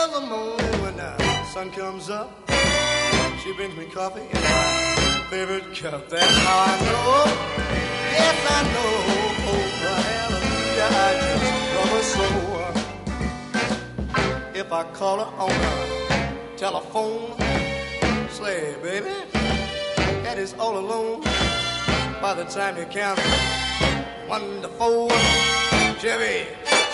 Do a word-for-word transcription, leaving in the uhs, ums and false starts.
of the morning when the sun comes up, she brings me coffee in my favorite cup. That's how I know, yes I know, oh hallelujah, I just love her so. If I call her on the telephone, say, baby, that is all alone. By the time you count one to four, Chevy,